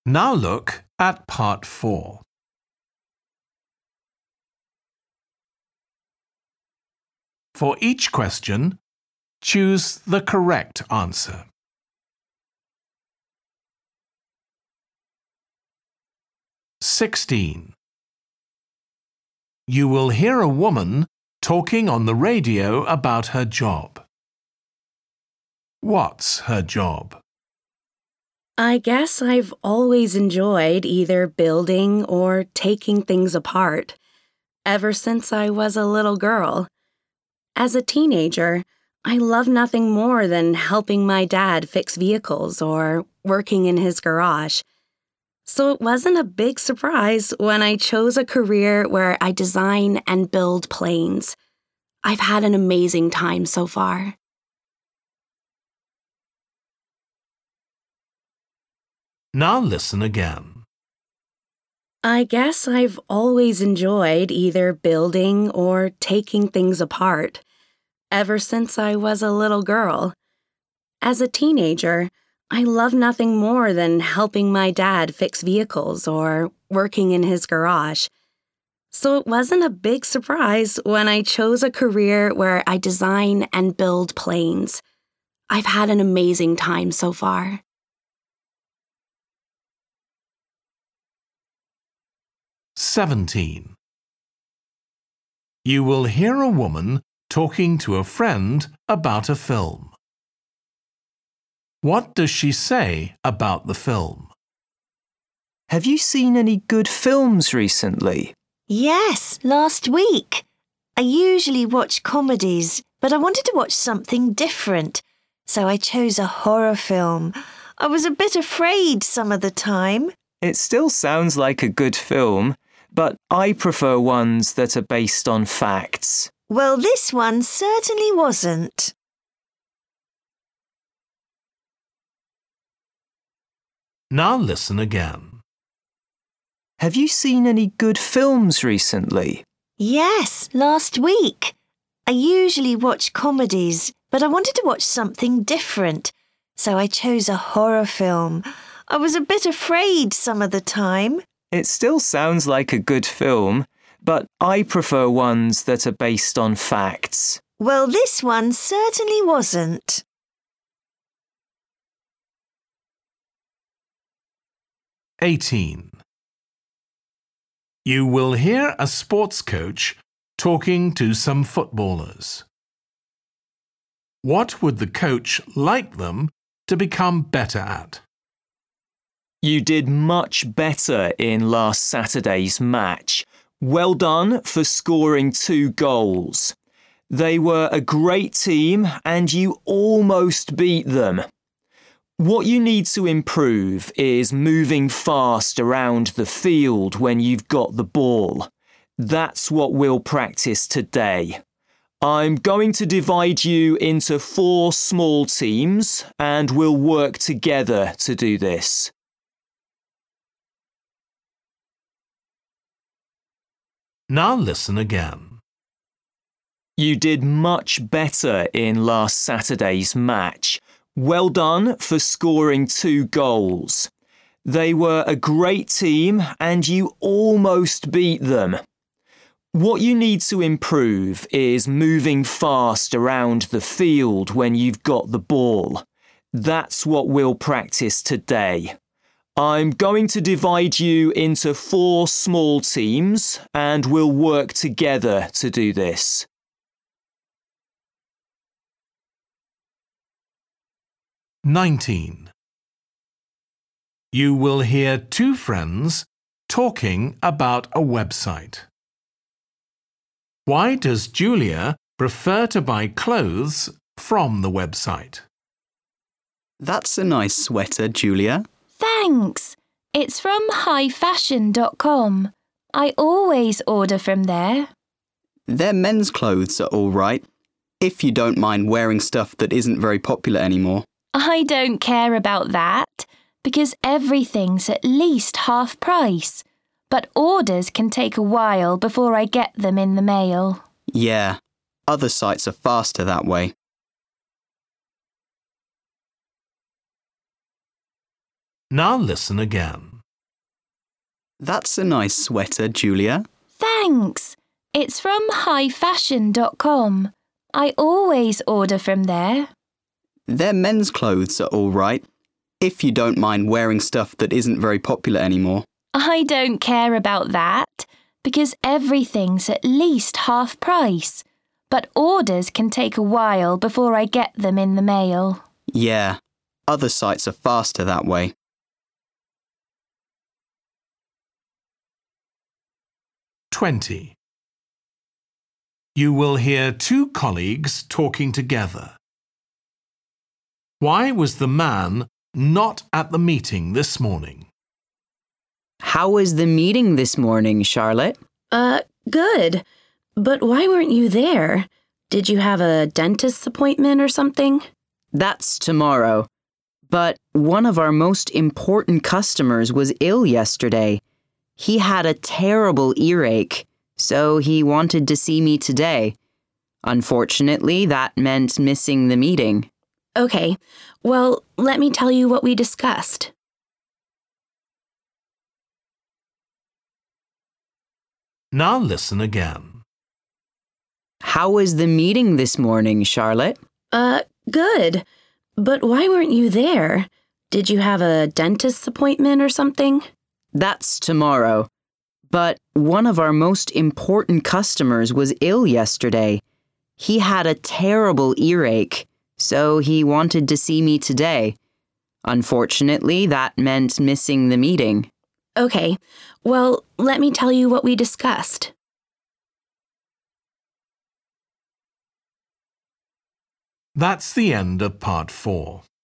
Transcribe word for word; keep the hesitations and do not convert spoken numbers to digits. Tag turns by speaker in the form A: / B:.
A: Now look at part four. For each question, choose the correct answer. sixteen. You will hear a woman talking on the radio about her job. What's her job?
B: I guess I've always enjoyed either building or taking things apart, ever since I was a little girl. As a teenager, I love nothing more than helping my dad fix vehicles or working in his garage. So it wasn't a big surprise when I chose a career where I design and build planes. I've had an amazing time so far.
A: Now listen again.
B: I guess I've always enjoyed either building or taking things apart, ever since I was a little girl. As a teenager, I love nothing more than helping my dad fix vehicles or working in his garage. So it wasn't a big surprise when I chose a career where I design and build planes. I've had an amazing time so far.
A: seventeen. You will hear a woman talking to a friend about a film. What does she say about the film?
C: Have you seen any good films recently?
D: Yes, last week. I usually watch comedies, but I wanted to watch something different, so I chose a horror film. I was a bit afraid some of the time.
C: It still sounds like a good film, but I prefer ones that are based on facts.
D: Well, this one certainly wasn't.
A: Now listen again.
C: Have you seen any good films recently?
D: Yes, last week. I usually watch comedies, but I wanted to watch something different, so I chose a horror film. I was a bit afraid some of the time.
C: It still sounds like a good film, but I prefer ones that are based on facts.
D: Well, this one certainly wasn't.
A: eighteen. You will hear a sports coach talking to some footballers. What would the coach like them to become better at?
C: You did much better in last Saturday's match. Well done for scoring two goals. They were a great team and you almost beat them. What you need to improve is moving fast around the field when you've got the ball. That's what we'll practice today. I'm going to divide you into four small teams and we'll work together to do this.
A: Now listen again.
C: You did much better in last Saturday's match. Well done for scoring two goals. They were a great team and you almost beat them. What you need to improve is moving fast around the field when you've got the ball. That's what we'll practice today. I'm going to divide you into four small teams and we'll work together to do this.
A: nineteen. You will hear two friends talking about a website. Why does Julia prefer to buy clothes from the website?
E: That's a nice sweater, Julia.
F: Thanks. It's from high fashion dot com. I always order from there.
E: Their men's clothes are all right, if you don't mind wearing stuff that isn't very popular anymore.
F: I don't care about that, because everything's at least half price. But orders can take a while before I get them in the mail.
E: Yeah, other sites are faster that way.
A: Now listen again.
E: That's a nice sweater, Julia.
F: Thanks. It's from high fashion dot com. I always order from there.
E: Their men's clothes are all right, if you don't mind wearing stuff that isn't very popular anymore.
F: I don't care about that, because everything's at least half price. But orders can take a while before I get them in the mail.
E: Yeah, other sites are faster that way.
A: twenty. You will hear two colleagues talking together. Why was the man not at the meeting this morning?
G: How was the meeting this morning, Charlotte?
B: Uh, good. But why weren't you there? Did you have a dentist's appointment or something?
G: That's tomorrow. But one of our most important customers was ill yesterday. He had a terrible earache, so he wanted to see me today. Unfortunately, that meant missing the meeting.
B: Okay, well, let me tell you what we discussed.
A: Now listen again.
G: How was the meeting this morning, Charlotte?
B: Uh, good. But why weren't you there? Did you have a dentist's appointment or something?
G: That's tomorrow. But one of our most important customers was ill yesterday. He had a terrible earache, so he wanted to see me today. Unfortunately, that meant missing the meeting.
B: Okay, well, let me tell you what we discussed.
A: That's the end of part four.